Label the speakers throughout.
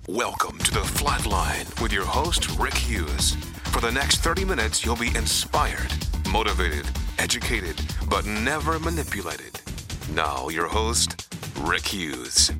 Speaker 1: Welcome to The Flatline with your host, Rick Hughes. For the next 30 minutes, you'll be inspired, motivated, educated, but never manipulated. Now, your host, Rick Hughes.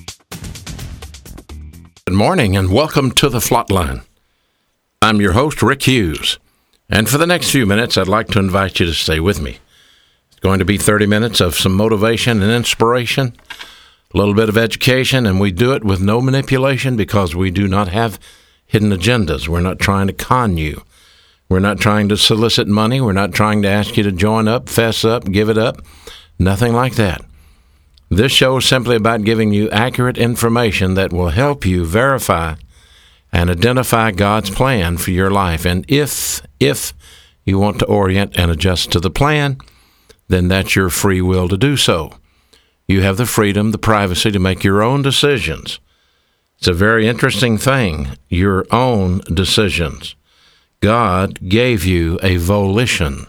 Speaker 2: Good morning and welcome to The Flatline. I'm your host, Rick Hughes. And for the next few minutes, I'd like to invite you to stay with me. It's going to be 30 minutes of some motivation and inspiration, a little bit of education, and we do it with no manipulation because we do not have hidden agendas. We're not trying to con you. We're not trying to solicit money. We're not trying to ask you to join up, fess up, give it up. Nothing like that. This show is simply about giving you accurate information that will help you verify and identify God's plan for your life. And if you want to orient and adjust to the plan, then that's your free will to do so. You have the freedom, the privacy to make your own decisions. It's a very interesting thing, your own decisions. God gave you a volition,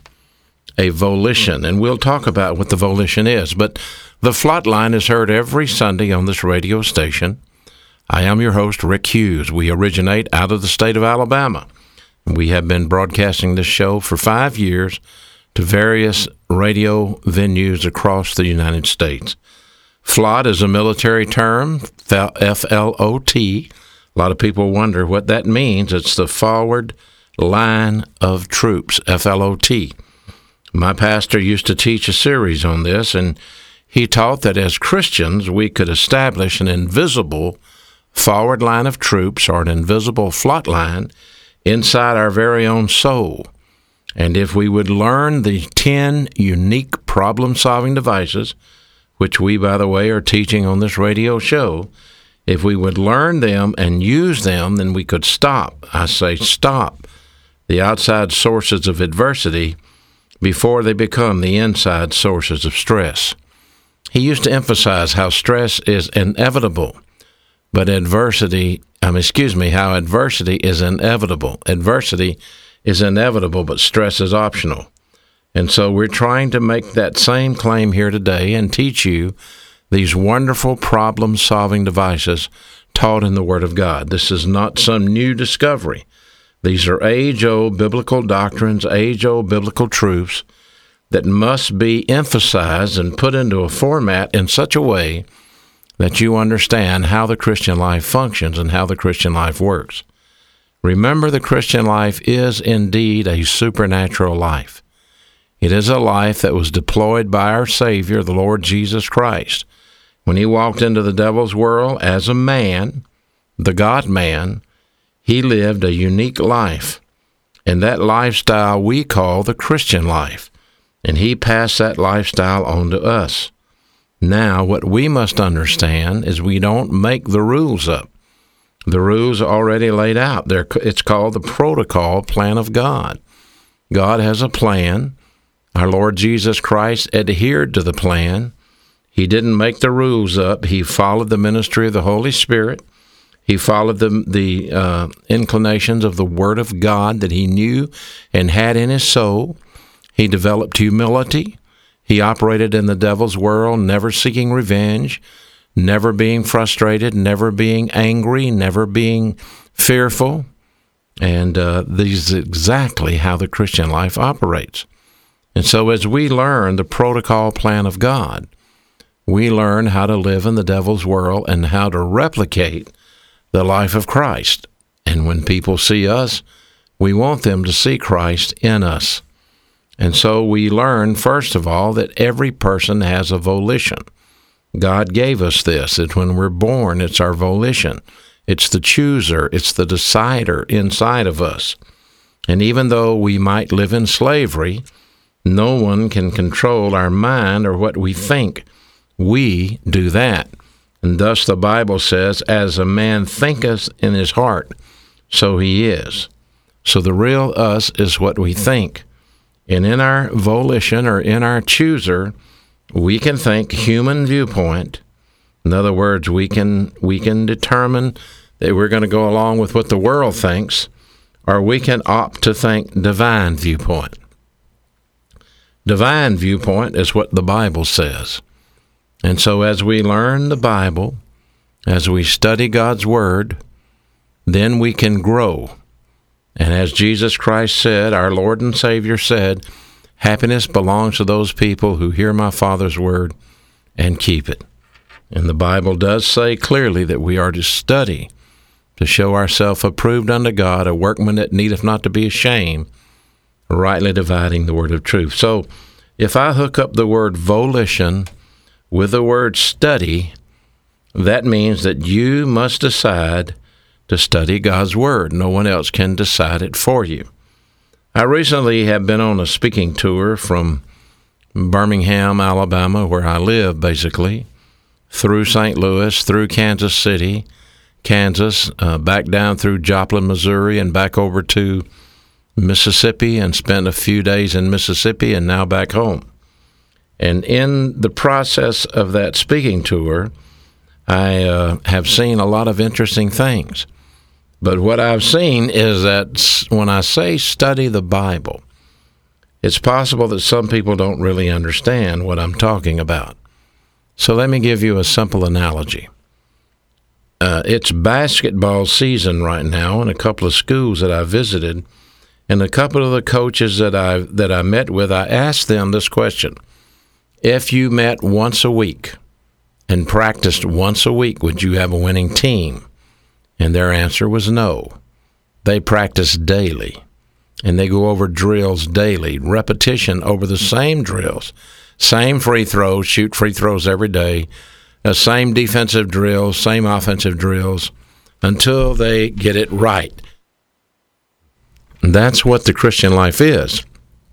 Speaker 2: and we'll talk about what the volition is. But the Flatline is heard every Sunday on this radio station. I am your host, Rick Hughes. We originate out of the state of Alabama. We have been broadcasting this show for 5 years to various radio venues across the United States. FLOT is a military term, F-L-O-T. A lot of people wonder what that means. It's the forward line of troops, F-L-O-T. My pastor used to teach a series on this, and he taught that as Christians, we could establish an invisible forward line of troops or an invisible FLOT line inside our very own soul. And if we would learn the 10 unique problem-solving devices, which we, by the way, are teaching on this radio show, if we would learn them and use them, then we could stop the outside sources of adversity before they become the inside sources of stress. He used to emphasize how stress is inevitable, but how adversity is inevitable. Adversity is inevitable, but stress is optional. And so we're trying to make that same claim here today and teach you these wonderful problem-solving devices taught in the Word of God. This is not some new discovery. These are age-old biblical doctrines, age-old biblical truths that must be emphasized and put into a format in such a way that you understand how the Christian life functions and how the Christian life works. Remember, the Christian life is indeed a supernatural life. It is a life that was deployed by our Savior, the Lord Jesus Christ. When he walked into the devil's world as a man, the God-man, he lived a unique life. And that lifestyle we call the Christian life. And he passed that lifestyle on to us. Now, what we must understand is we don't make the rules up. The rules are already laid out. It's called the protocol plan of God. God has a plan. Our Lord Jesus Christ adhered to the plan. He didn't make the rules up. He followed the ministry of the Holy Spirit. He followed the inclinations of the Word of God that he knew and had in his soul. He developed humility. He operated in the devil's world, never seeking revenge, never being frustrated, never being angry, never being fearful. And this is exactly how the Christian life operates. And so as we learn the protocol plan of God, we learn how to live in the devil's world and how to replicate the life of Christ. And when people see us, we want them to see Christ in us. And so we learn, first of all, that every person has a volition. God gave us this, that when we're born, it's our volition. It's the chooser, it's the decider inside of us. And even though we might live in slavery, no one can control our mind or what we think. We do that. And thus the Bible says, as a man thinketh in his heart, so he is. So the real us is what we think. And in our volition or in our chooser, we can think human viewpoint. In other words, we can determine that we're going to go along with what the world thinks, or we can opt to think divine viewpoint. Divine viewpoint is what the Bible says. And so as we learn the Bible, as we study God's Word, then we can grow. And as Jesus Christ said, our Lord and Savior said, happiness belongs to those people who hear my Father's word and keep it. And the Bible does say clearly that we are to study to show ourselves approved unto God, a workman that needeth not to be ashamed, rightly dividing the word of truth. So if I hook up the word volition with the word study, that means that you must decide to study God's word. No one else can decide it for you. I recently have been on a speaking tour from Birmingham, Alabama, where I live basically, through St. Louis, through Kansas City, Kansas, back down through Joplin, Missouri, and back over to Mississippi, and spent a few days in Mississippi and now back home. And in the process of that speaking tour, I have seen a lot of interesting things. But what I've seen is that when I say study the Bible, it's possible that some people don't really understand what I'm talking about. So let me give you a simple analogy. It's basketball season right now in a couple of schools that I visited, and a couple of the coaches that I met with, I asked them this question: if you met once a week and practiced once a week, would you have a winning team? And their answer was no. They practice daily, and they go over drills daily, repetition over the same drills, same free throws, shoot free throws every day, same defensive drills, same offensive drills, until they get it right. That's what the Christian life is.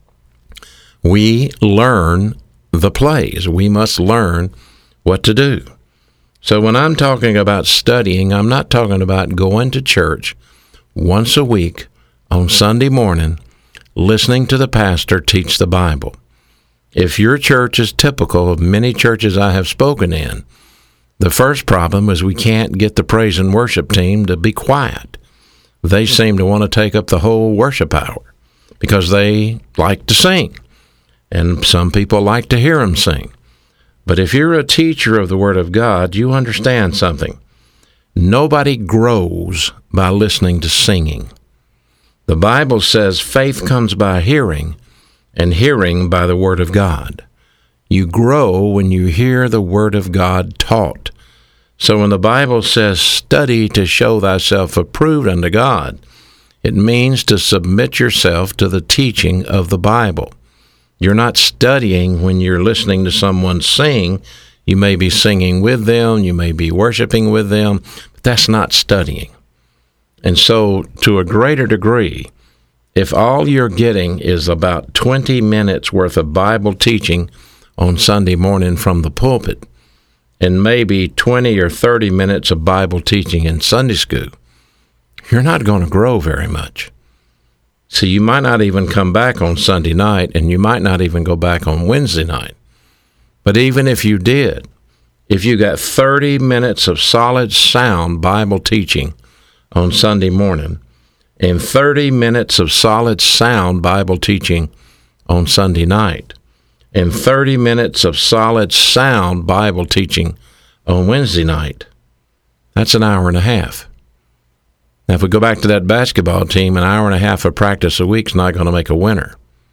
Speaker 2: We learn the plays. We must learn what to do. So when I'm talking about studying, I'm not talking about going to church once a week on Sunday morning, listening to the pastor teach the Bible. If your church is typical of many churches I have spoken in, the first problem is we can't get the praise and worship team to be quiet. They seem to want to take up the whole worship hour because they like to sing, and some people like to hear them sing. But if you're a teacher of the Word of God, you understand something. Nobody grows by listening to singing. The Bible says faith comes by hearing, and hearing by the Word of God. You grow when you hear the Word of God taught. So when the Bible says, study to show thyself approved unto God, it means to submit yourself to the teaching of the Bible. You're not studying when you're listening to someone sing. You may be singing with them, you may be worshiping with them, but that's not studying. And so, to a greater degree, if all you're getting is about 20 minutes worth of Bible teaching on Sunday morning from the pulpit, and maybe 20 or 30 minutes of Bible teaching in Sunday school, you're not going to grow very much. So you might not even come back on Sunday night, and you might not even go back on Wednesday night. But even if you did, if you got 30 minutes of solid, sound Bible teaching on Sunday morning, and 30 minutes of solid, sound Bible teaching on Sunday night, and 30 minutes of solid, sound Bible teaching on Wednesday night, that's an hour and a half. Now, if we go back to that basketball team, an hour and a half of practice a week is not going to make a winner.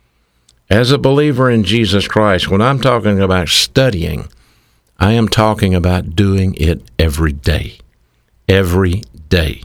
Speaker 2: As a believer in Jesus Christ, when I'm talking about studying, I am talking about doing it every day. Every day.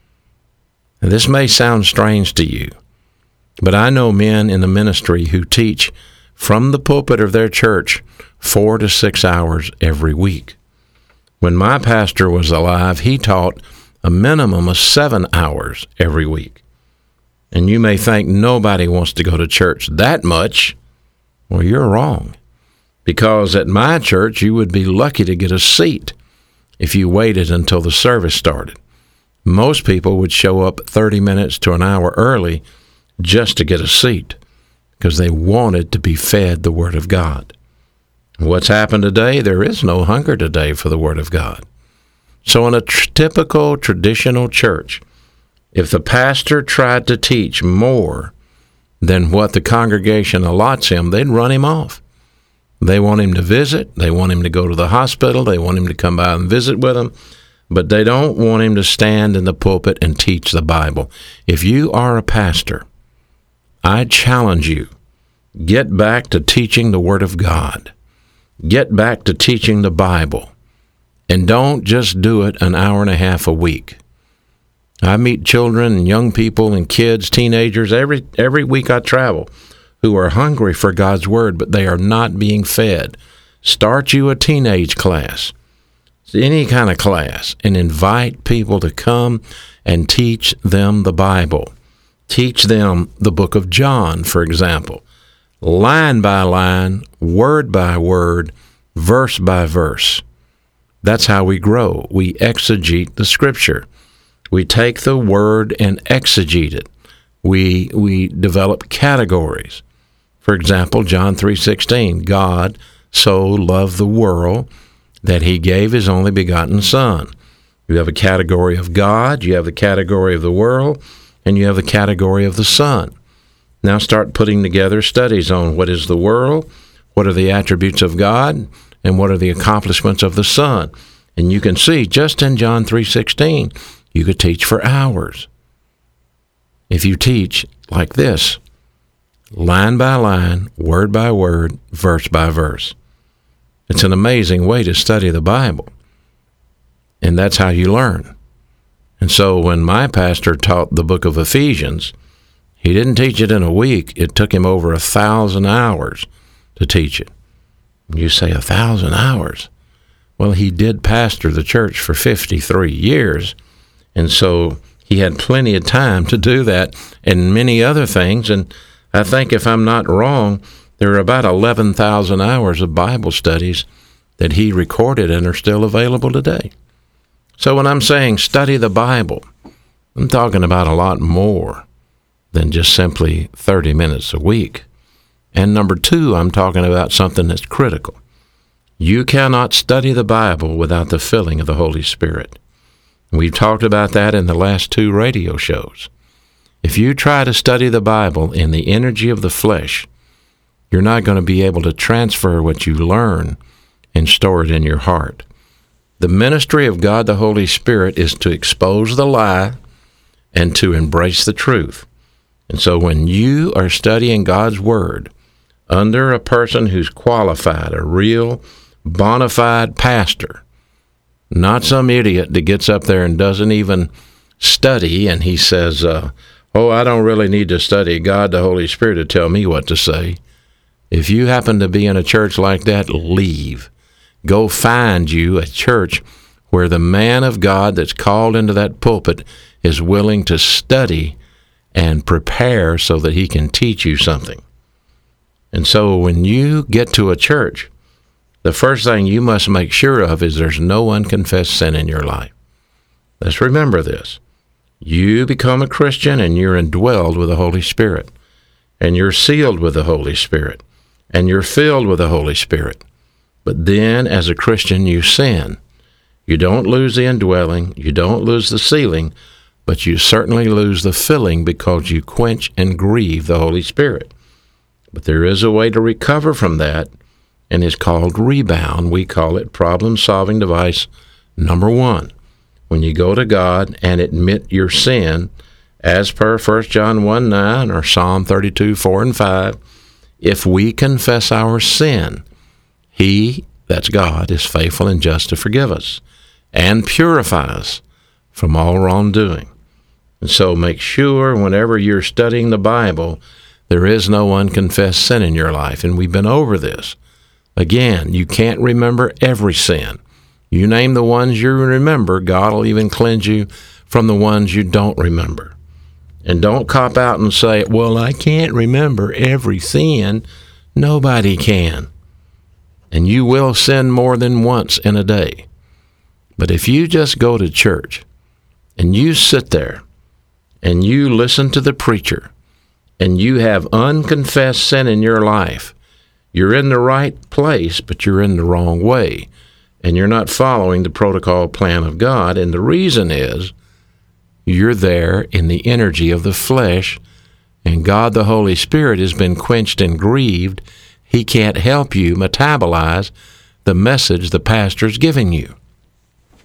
Speaker 2: Now, this may sound strange to you, but I know men in the ministry who teach from the pulpit of their church 4 to 6 hours every week. When my pastor was alive, he taught a minimum of 7 hours every week. And you may think nobody wants to go to church that much. Well, you're wrong. Because at my church, you would be lucky to get a seat if you waited until the service started. Most people would show up 30 minutes to an hour early just to get a seat because they wanted to be fed the Word of God. What's happened today? There is no hunger today for the Word of God. So in a typical traditional church, if the pastor tried to teach more than what the congregation allots him, they'd run him off. They want him to visit. They want him to go to the hospital. They want him to come by and visit with them. but they don't want him to stand in the pulpit and teach the Bible. If you are a pastor, I challenge you, get back to teaching the Word of God. Get back to teaching the Bible. And don't just do it an hour and a half a week. I meet children and young people and kids, teenagers, every week I travel, who are hungry for God's Word, but they are not being fed. Start you a teenage class, any kind of class, and invite people to come and teach them the Bible. Teach them the book of John, for example, line by line, word by word, verse by verse. That's how we grow. We exegete the Scripture. We take the Word and exegete it. We develop categories. For example, John 3:16, God so loved the world that he gave his only begotten Son. You have a category of God, you have the category of the world, and you have the category of the Son. Now start putting together studies on what is the world, what are the attributes of God, and what are the accomplishments of the Son. And you can see, just in John 3:16, you could teach for hours. If you teach like this, line by line, word by word, verse by verse. It's an amazing way to study the Bible. And that's how you learn. And so when my pastor taught the book of Ephesians, he didn't teach it in a week. It took him over 1,000 hours to teach it. You say 1,000 hours. Well, he did pastor the church for 53 years, and so he had plenty of time to do that and many other things. And I think, if I'm not wrong, there are about 11,000 hours of Bible studies that he recorded and are still available today. So when I'm saying study the Bible, I'm talking about a lot more than just simply 30 minutes a week. And number two, I'm talking about something that's critical. You cannot study the Bible without the filling of the Holy Spirit. We've talked about that in the last 2 radio shows. If you try to study the Bible in the energy of the flesh, you're not going to be able to transfer what you learn and store it in your heart. The ministry of God the Holy Spirit is to expose the lie and to embrace the truth. And so when you are studying God's Word under a person who's qualified, a real bona fide pastor, not some idiot that gets up there and doesn't even study, and he says, I don't really need to study God the Holy Spirit to tell me what to say. If you happen to be in a church like that, leave. Go find you a church where the man of God that's called into that pulpit is willing to study and prepare so that he can teach you something. And so when you get to a church, the first thing you must make sure of is there's no unconfessed sin in your life. Let's remember this. You become a Christian and you're indwelled with the Holy Spirit, and you're sealed with the Holy Spirit, and you're filled with the Holy Spirit. But then, as a Christian, you sin. You don't lose the indwelling, you don't lose the sealing, but you certainly lose the filling because you quench and grieve the Holy Spirit. But there is a way to recover from that, and it's called rebound. We call it problem-solving device number 1. When you go to God and admit your sin, as per 1 John 1:9 or Psalm 32:4 and 5, if we confess our sin, He, that's God, is faithful and just to forgive us and purify us from all wrongdoing. And so make sure whenever you're studying the Bible, there is no unconfessed sin in your life. And we've been over this. Again, you can't remember every sin. You name the ones you remember, God will even cleanse you from the ones you don't remember. And don't cop out and say, well, I can't remember every sin. Nobody can. And you will sin more than once in a day. But if you just go to church and you sit there and you listen to the preacher and you have unconfessed sin in your life, you're in the right place, but you're in the wrong way. And you're not following the protocol plan of God. And the reason is you're there in the energy of the flesh, and God the Holy Spirit has been quenched and grieved. He can't help you metabolize the message the pastor's giving you.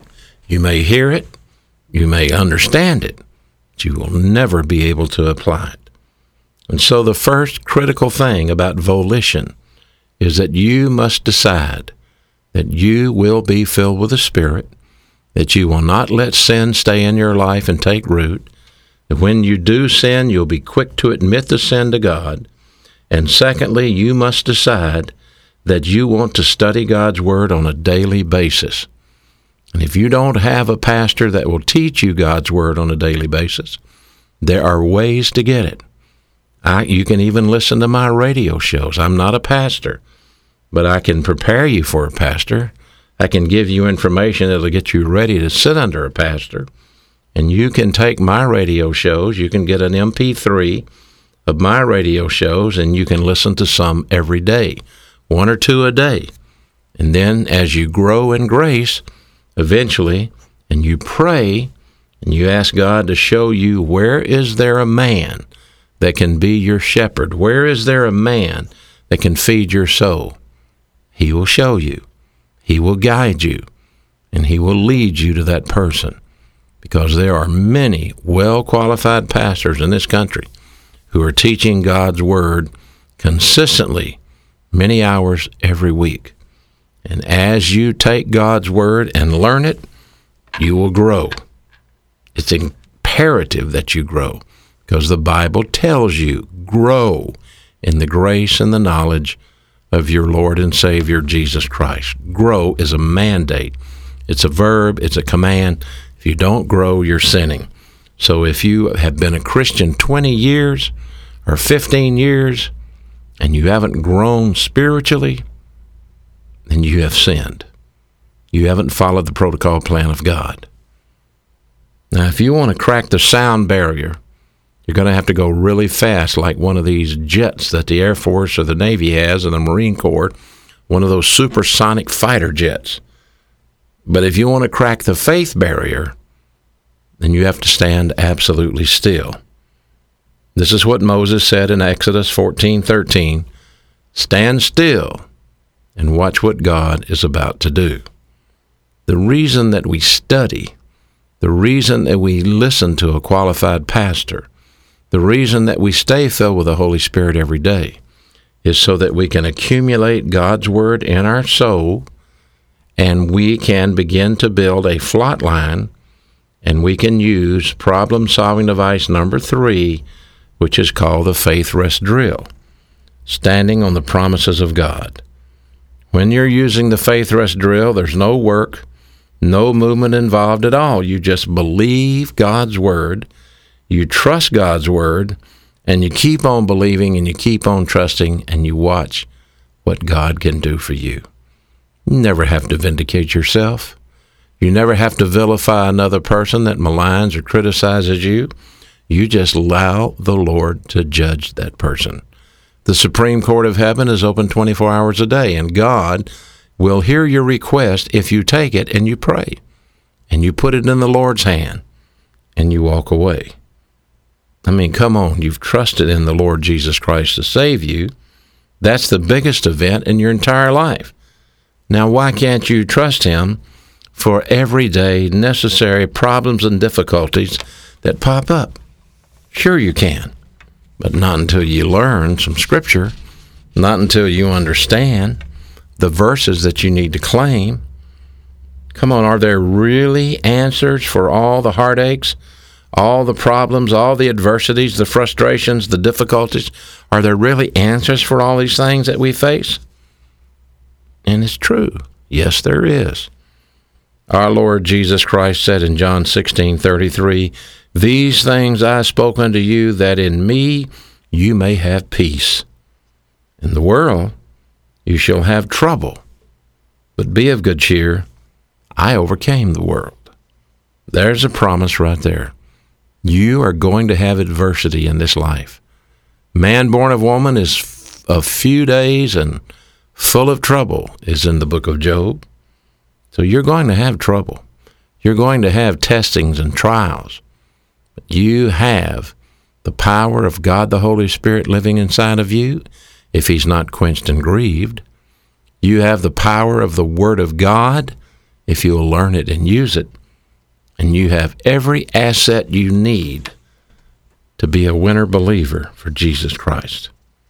Speaker 2: You may hear it, you may understand it, but you will never be able to apply it. And so the first critical thing about volition is that you must decide that you will be filled with the Spirit, that you will not let sin stay in your life and take root, that when you do sin, you'll be quick to admit the sin to God. And secondly, you must decide that you want to study God's Word on a daily basis. And if you don't have a pastor that will teach you God's Word on a daily basis, there are ways to get it. You can even listen to my radio shows. I'm not a pastor, but I can prepare you for a pastor. I can give you information that will get you ready to sit under a pastor. And you can take my radio shows. You can get an MP3 of my radio shows, and you can listen to some every day, 1 or 2 a day. And then as you grow in grace, eventually, and you pray, and you ask God to show you, where is there a man that can be your shepherd? Where is there a man that can feed your soul? He will show you. He will guide you. And He will lead you to that person. Because there are many well-qualified pastors in this country who are teaching God's Word consistently, many hours every week. And as you take God's Word and learn it, you will grow. It's imperative that you grow, because the Bible tells you, grow in the grace and the knowledge of your Lord and Savior, Jesus Christ. Grow is a mandate. It's a verb. It's a command. If you don't grow, you're sinning. So if you have been a Christian 20 years or 15 years and you haven't grown spiritually, then you have sinned. You haven't followed the protocol plan of God. Now, if you want to crack the sound barrier, you're going to have to go really fast, like one of these jets that the Air Force or the Navy has, or the Marine Corps, one of those supersonic fighter jets. But if you want to crack the faith barrier, then you have to stand absolutely still. This is what Moses said in Exodus 14:13, "Stand still and watch what God is about to do." The reason that we study, the reason that we listen to a qualified pastor, the reason that we stay filled with the Holy Spirit every day is so that we can accumulate God's Word in our soul, and we can begin to build a flot line, and we can use problem-solving device number 3, which is called the faith rest drill, standing on the promises of God. When you're using the faith rest drill, there's no work, no movement involved at all. You just believe God's Word, you trust God's Word, and you keep on believing and you keep on trusting, and you watch what God can do for you. You never have to vindicate yourself. You never have to vilify another person that maligns or criticizes you. You just allow the Lord to judge that person. The Supreme Court of Heaven is open 24 hours a day, and God will hear your request if you take it and you pray, and you put it in the Lord's hand, and you walk away. I mean, come on, you've trusted in the Lord Jesus Christ to save you. That's the biggest event in your entire life. Now, why can't you trust Him for everyday necessary problems and difficulties that pop up? Sure you can, but not until you learn some Scripture, not until you understand the verses that you need to claim. Come on, are there really answers for all the heartaches, all the problems, all the adversities, the frustrations, the difficulties? Are there really answers for all these things that we face? And it's true. Yes, there is. Our Lord Jesus Christ said in John 16:33, "These things I spoke unto you, that in me you may have peace. In the world you shall have trouble, but be of good cheer. I overcame the world." There's a promise right there. You are going to have adversity in this life. Man born of woman is a few days and full of trouble, is in the book of Job. So you're going to have trouble. You're going to have testings and trials. But you have the power of God the Holy Spirit living inside of you, if He's not quenched and grieved. You have the power of the Word of God, if you'll learn it and use it. and you have every asset you need to be a winner believer for Jesus Christ.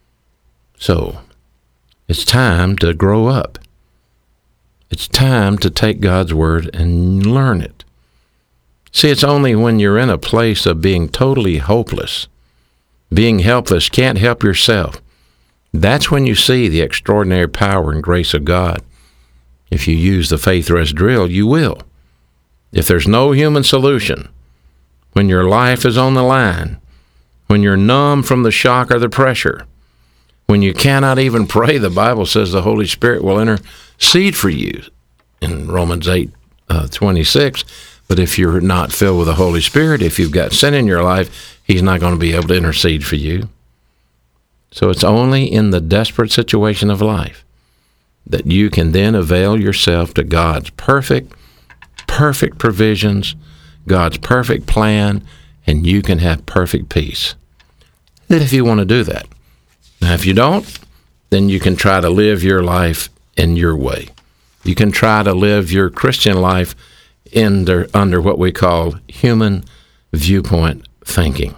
Speaker 2: So, it's time to grow up. It's time to take God's Word and learn it. See, it's only when you're in a place of being totally hopeless, being helpless, can't help yourself, that's when you see the extraordinary power and grace of God. If you use the faith rest drill, you will. If there's no human solution, when your life is on the line, when you're numb from the shock or the pressure, when you cannot even pray, the Bible says the Holy Spirit will intercede for you in Romans 8:26. But if you're not filled with the Holy Spirit, if you've got sin in your life, He's not going to be able to intercede for you. So it's only in the desperate situation of life that you can then avail yourself to God's perfect provisions, God's perfect plan, and you can have perfect peace. If you want to do that. Now, if you don't, then you can try to live your life in your way. You can try to live your Christian life under what we call human viewpoint thinking.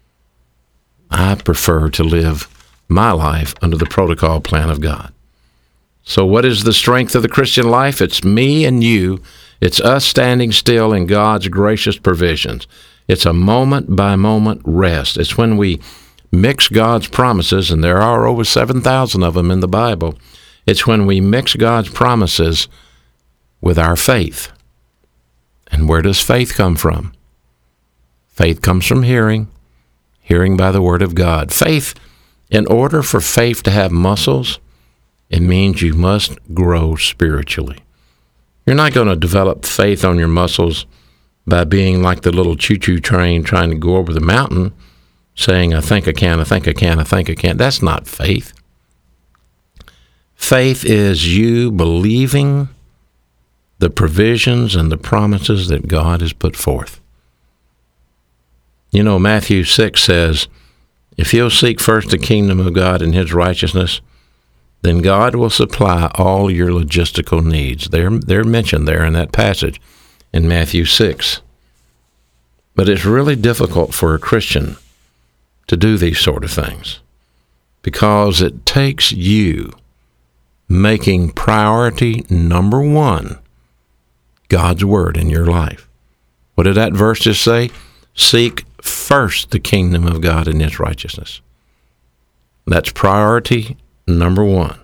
Speaker 2: I prefer to live my life under the protocol plan of God. So what is the strength of the Christian life? It's me and you. It's us standing still in God's gracious provisions. It's a moment-by-moment rest. It's when we mix God's promises, and there are over 7,000 of them in the Bible. It's when we mix God's promises with our faith. And where does faith come from? Faith comes from hearing by the Word of God. Faith, in order for faith to have muscles, it means you must grow spiritually. You're not going to develop faith on your muscles by being like the little choo-choo train trying to go over the mountain, saying, I think I can, I think I can, I think I can. That's not faith. Faith is you believing the provisions and the promises that God has put forth. You know, Matthew 6 says, if you'll seek first the kingdom of God and His righteousness, then God will supply all your logistical needs. They're mentioned there in that passage in Matthew 6. But it's really difficult for a Christian to do these sort of things because it takes you making priority number one God's Word in your life. What did that verse just say? Seek first the kingdom of God and His righteousness. That's priority number one.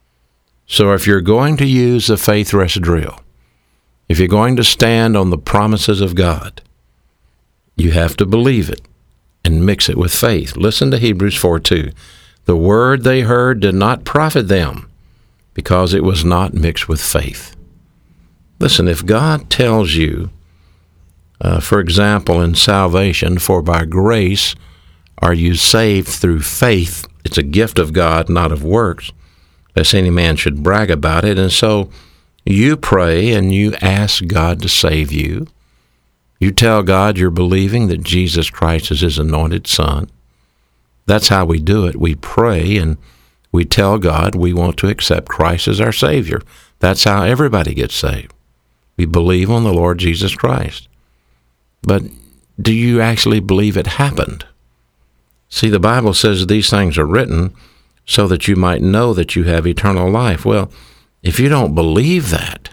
Speaker 2: So if you're going to use the faith rest drill, if you're going to stand on the promises of God, you have to believe it and mix it with faith. Listen to Hebrews 4:2. The word they heard did not profit them because it was not mixed with faith. Listen, if God tells you, for example, in salvation, for by grace are you saved through faith, it's a gift of God, not of works, lest any man should brag about it. And so you pray and you ask God to save you. You tell God you're believing that Jesus Christ is His anointed Son. That's how we do it. We pray and we tell God we want to accept Christ as our Savior. That's how everybody gets saved. We believe on the Lord Jesus Christ. But do you actually believe it happened? See, the Bible says these things are written so that you might know that you have eternal life. Well, if you don't believe that,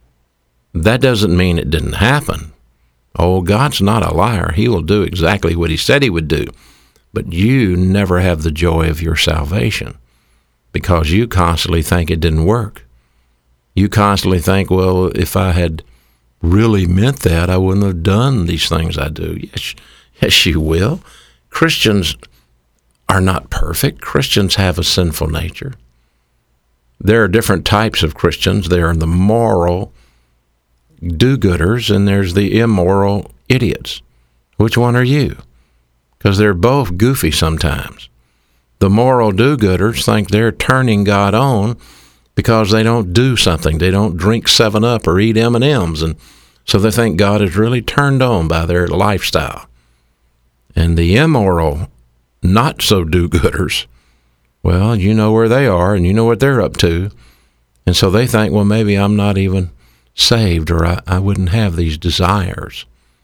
Speaker 2: that doesn't mean it didn't happen. Oh, God's not a liar. He will do exactly what He said He would do. But you never have the joy of your salvation because you constantly think it didn't work. You constantly think, well, if I had really meant that, I wouldn't have done these things I do. Yes, you will. Christians are not perfect. Christians have a sinful nature. There are different types of Christians. There are the moral do-gooders, and there's the immoral idiots. Which one are you? Because they're both goofy sometimes. The moral do-gooders think they're turning God on because they don't do something. They don't drink 7-Up or eat M&Ms, and so they think God is really turned on by their lifestyle. And the immoral, not so do-gooders, well, you know where they are and you know what they're up to. And so they think, well, maybe I'm not even saved or I wouldn't have these desires.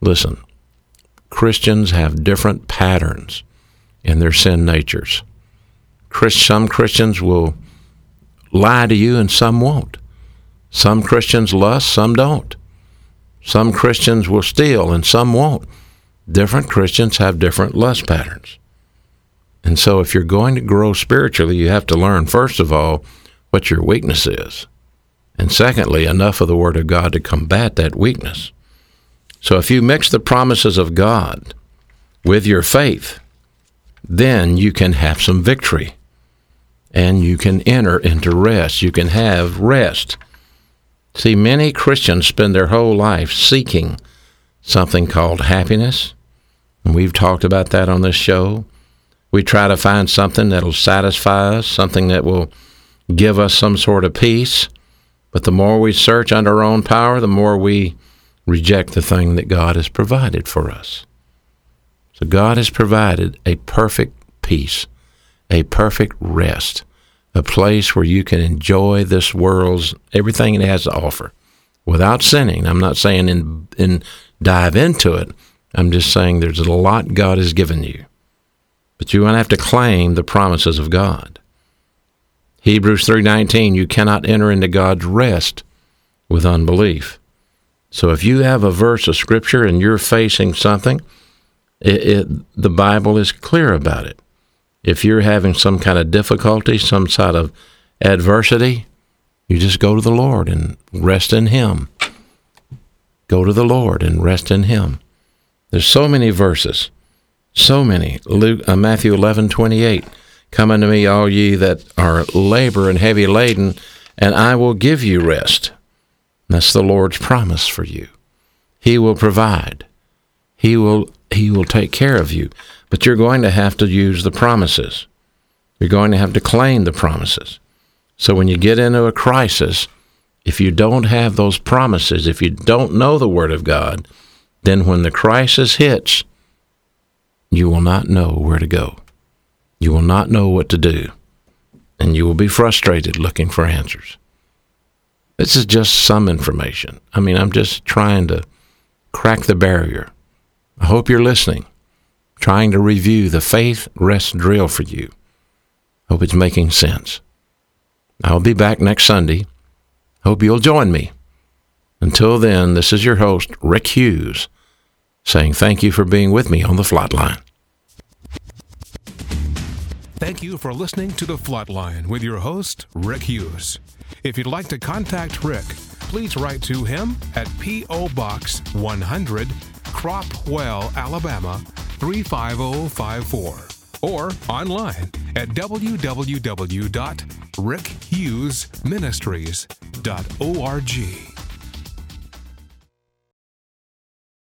Speaker 2: Listen, Christians have different patterns in their sin natures. Some Christians will lie to you and some won't. Some Christians lust, some don't. Some Christians will steal and some won't. Different Christians have different lust patterns. And so if you're going to grow spiritually, you have to learn, first of all, what your weakness is. And secondly, enough of the Word of God to combat that weakness. So if you mix the promises of God with your faith, then you can have some victory. And you can enter into rest. You can have rest. See, many Christians spend their whole life seeking something called happiness. And we've talked about that on this show. We try to find something that will satisfy us, something that will give us some sort of peace. But the more we search under our own power, the more we reject the thing that God has provided for us. So God has provided a perfect peace, a perfect rest, a place where you can enjoy this world's everything it has to offer without sinning. I'm not saying dive into it. I'm just saying there's a lot God has given you. But you're going to have to claim the promises of God. Hebrews 3:19, you cannot enter into God's rest with unbelief. So if you have a verse of Scripture and you're facing something, the Bible is clear about it. If you're having some kind of difficulty, some sort of adversity, you just go to the Lord and rest in Him. Go to the Lord and rest in Him. There's so many verses, so many. Matthew 11:28, come unto me, all ye that are labor and heavy laden, and I will give you rest. That's the Lord's promise for you. He will provide. He will take care of you. But you're going to have to use the promises. You're going to have to claim the promises. So when you get into a crisis, if you don't have those promises, if you don't know the Word of God, then when the crisis hits, you will not know where to go. You will not know what to do. And you will be frustrated looking for answers. This is just some information. I'm just trying to crack the barrier. I hope you're listening, trying to review the faith rest drill for you. Hope it's making sense. I'll be back next Sunday. Hope you'll join me. Until then, this is your host, Rick Hughes, saying thank you for being with me on the Flatline.
Speaker 3: Thank you for listening to The Flatline with your host, Rick Hughes. If you'd like to contact Rick, please write to him at P.O. Box 100, Cropwell, Alabama 35054, or online at www.rickhughesministries.org.